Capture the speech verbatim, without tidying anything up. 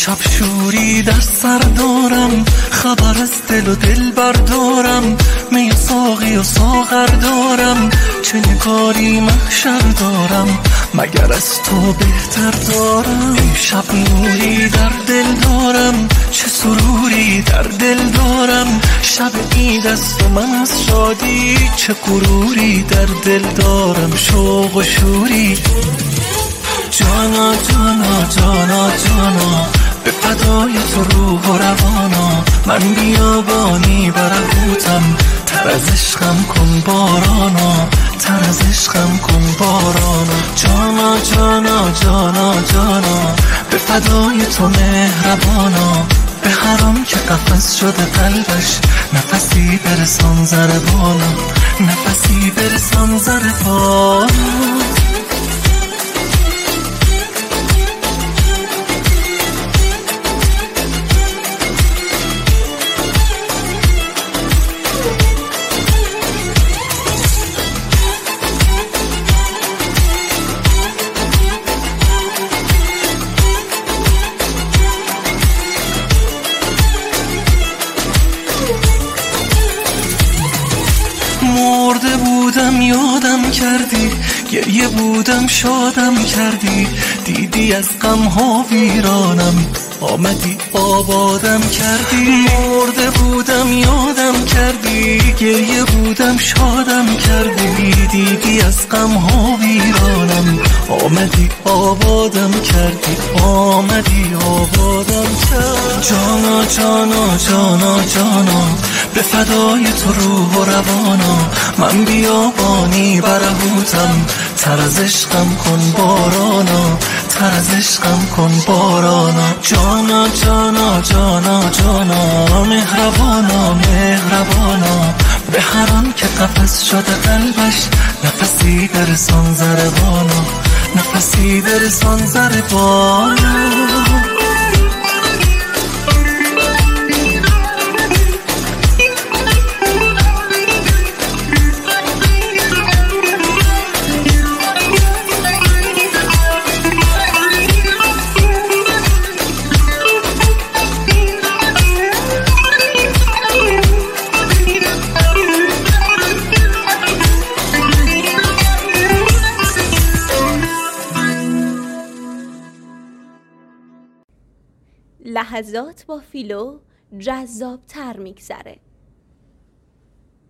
امشب شوری در سر دارم، خبر از دل و دل بردارم، می و ساقی و ساغر دارم، چه نگاری محشر دارم، مگر از تو بهتر دارم. امشب نوری در دل دارم، چه سروری در دل دارم، شب عید است و من از شادی چه غروری در دل دارم. شوق و شوری جانا جانا جانا جانا، به فدای تو روح و روانا، من بیابانی برهوتم، تر از عشقم کن بارانا، تر از عشقم کن بارانا. جانا جانا جانا جانا، به فدای تو مهربانا، به هرم که قفس شده قلبش، نفسی برسان ضربانا، نفسی برسان ضربانا. مرده بودم یادم کردی، گریه بودم شادم کردی، دیدی از غم ها ویرانم، آمدی آبادم کردی. مرده بودم یادم کردی، گریه بودم شادم کردی، دیدی از غم ها ویرانم، آمدی آبادم کردی، آمدی آبادم کردی. جانا جانا جانا جانا، به فدای تو روح و روانا، من بیابانی برهوتم، تر از عشقم کن بارانا، تر از عشقم کن بارانا. جانا جانا جانا جانا، مهربانا مهربانا، به هران که قفس شده قلبش، نفسی برسان ضربانا، نفسی برسان ضربانا. لحظات با فیلو جذاب تر میگذره.